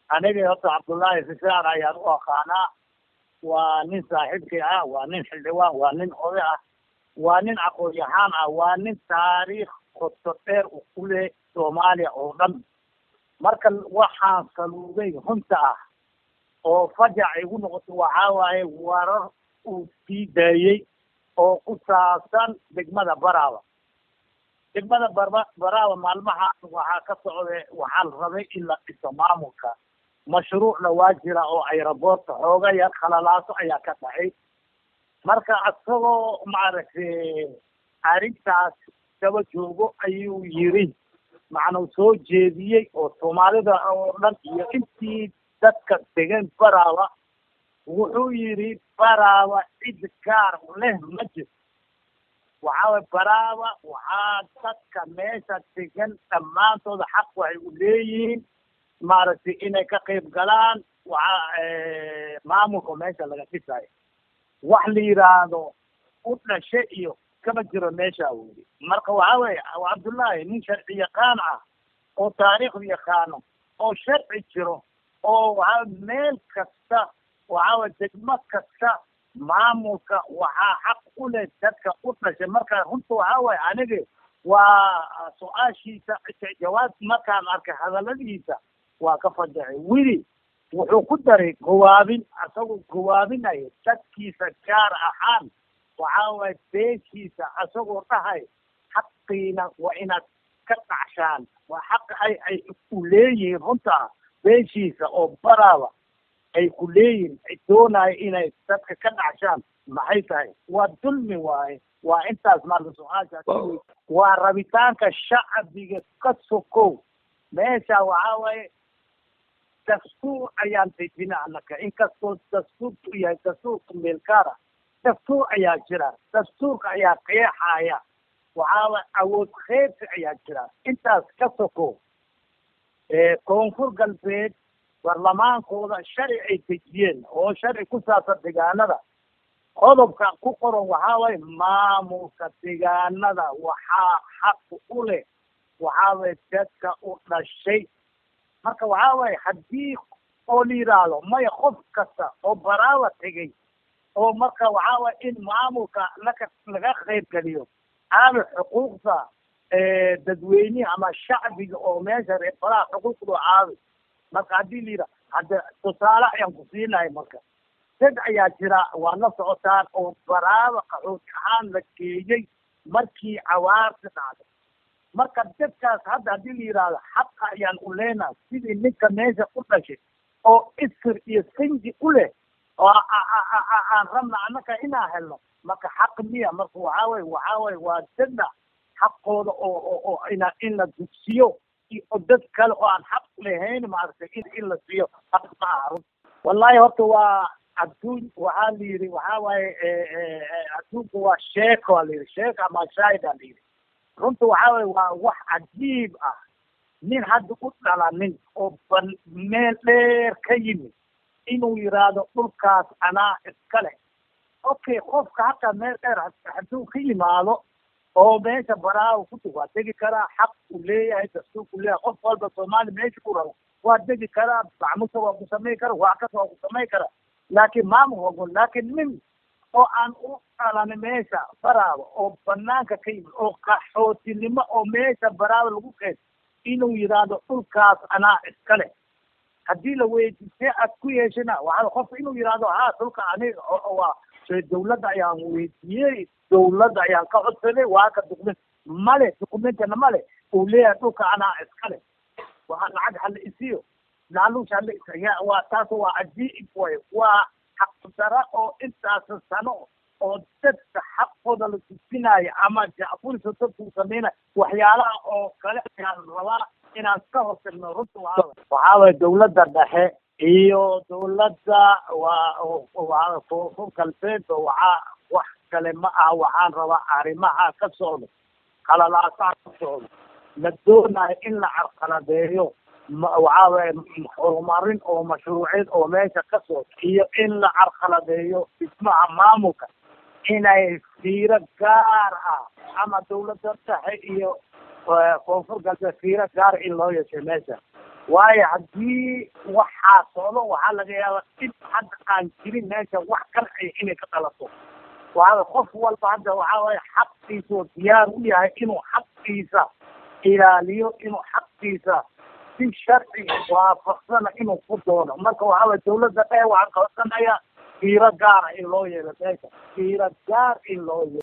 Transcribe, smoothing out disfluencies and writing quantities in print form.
aniga horta cabdullaahi fisaar ayaan u aqaanaa. waa nin saaxiibkii ah, waa nin xildhibaan, waa nin oday ah, waa nin aqoon-yahaan ah, waa nin taariikh qoto dheer u leh soomaaliya oo dhan. marka waxaan saluuday runta ah oo fajac igu noqotay waxaa waaye warar uu sii daayey oo ku saabsan degmada Baraawe. degmada Baraawe maalmaha waxaa ka socday, waxaa la rabay in la dhiso maamulka. mashruucna waa jira oo aeroboortka xooga yar khalalaaso ayaa ka dhacay. marka asagoo maaragtay arrintaas daba joogo ayuu yiri, macnuu soo jeediyey oo soomaalida oo dhan iyo intii dadka degan Baraawe wuxuu yiri Baraawe cid gaar leh ma jirto. waxaa waye Baraawe waxaa dadka meesha degan dhammaantooda xaq waxay u leeyihiin maaragtay inay ka qayb galaan maamulka meesha laga dhisayo. wax la yiraahdo u dhashe iyo kama jiro meesha weli. marka waxaa weeye cabdullaahi nin sharci yaqaan ah oo taariikhda yaqaano oo sharci jiro oo waxaa meel kasta waxaa waye degmo kasta maamulka waxaa xaq u leh dadka u dhashay. marka runta waxaa waye aniga waa su-aashiisa jawaab markaan arkay hadaladiisa waa ka fajaxay. weli wuxuu ku daray gawaabin, asagoo gawaabinaya dadkiisa gaar ahaan waxaa waye beeshiisa, asagoo dhahay xaqiina waa inaad ka dhacshaan. waa xaq ay ku leeyihiin runta beeshiisa oo Baraawe ay ku leeyihiin, ay doonaya inay dadka ka dhacshaan. maxay tahay? waa dulmi waaye. waa intaas marka su-aasha waa rabitaanka shacbiga ka sokow. meesha waxaa waaye dastuur ayaan dejina anaka, inkastoo dastuurku yahay dastuurka meelkaara. dastuur ayaa jira, dastuurka ayaa qeexaya. waxaa waye awood qeybsi ayaa jira. intaas ka sokow koonfur galbeed barlamaankooda sharci ay dejiyeen oo sharci ku saabsan deegaanada. qodobka ku qoran waxaa waye maamulka deegaanada waxaa xaq u leh waxaa waye dadka u dhashay. marka waxaa waye haddii oo la yiraahdo maya qof kasta oo Baraawe tegay oo marka waxaa waye in maamulka laga qayb geliyo aanu xuquuqda dadweyne ama shacbiga oo meesha reer Baraawe xuquuqdooda aaday. marka haddii la yiraahdo hadda tusaale ayaan ku siinahay. marka dad ayaa jira waa la socotaan oo Baraawe qaxooti ahaan la geeyey markii cawaarta dhacday. marka dadkaas hadda haddii la yiraahdo xaqa ayaan u leenahay sidii ninka meesha u dhashay oo isir iyo sinji u leh oo aan rabna annaka inaan helno. marka xaq miya? marka waxaa waye waa dadna xaqooda oo in la dugsiyo iyo dad kale oo aan xaq lahayn maaragtay in la siiyo xaq ma aha. wallahi horta waa adduun waxaa la yiri waxaa waaye adduunka waa sheeko la yiri, sheeko ama shaahida la yiri. runta waxaa waye waa wax cajiib ah. nin hadda u dhalanin oo meel dheer ka yimid inuu yiraahdo dhulkaas anaa iska leh. okay, qofka hataa meel dheer hadduu ka yimaado oo meesha Baraawe ku tug waa degi karaa, xaq uu leeyahay, dastuurku leeyahay. qof walba Soomaali meesha ku rabo waa degi karaa, macmuusa waa ku samayn karaa, waa kas waa ku samayn karaa. laakiin maamul wagon laakiin nin oo aan u dhalanin meesha Baraawe oo banaanka ka yimid oo qaxootinimo oo meesha Baraawe lagu qeyd inuu yiraahdo dhulkaas anaa iska leh. haddii la weydiisay aad ku yeeshana waxaa qofka inuu yiraahdo dhulka aniga waa dawladda ayaan weydiiyey, dawladda ayaan ka codsaday, waa ka dukumentana male uu leeyahay dhulka anaa iska leh. waxaa lacag hala isiyo laaluush hala isiyo. waa taas waa cajiib way. waa xaqdara oo intaas sano oo dadka xaqooda la tusinaayo ama jacfurisa dadku sameynaya waxyaalaha oo kale ayaan rabaa inaan ka hortagno. runta waxaa waye dawladda dhexe iyo dawladda waa koonfur galbeed waxaa wax kale ma aha. waxaan rabaa arrimaha ka socda khalalaasaha ka socda la doonayo in la carqaladeeyo waxaa waye horumarin oo mashruuceed oo meesha ka socda iyo in la carqaladeeyo dhismaha maamulka inay fiiro gaar ah ama dawladda dhexe iyo koonfur galbeed fiiro gaar in loo yeeshay meesha. waayo haddii waxaa socdo waxaa laga yaabaa dib hadda aan jirin meesha wax kalci inay ka dhalato. waayo qof walba hadda waxaa waye xaqiisa oo diyaar u yahay inuu xaqiisa ilaaliyo, inuu xaqiisa si sharci waafaqsana inuu ku doono. marka waxaa waye dawladda dhexe waxaan qabsanaya fiiro gaara in loo yeelo meesha, fiiro gaar in loo yeelo.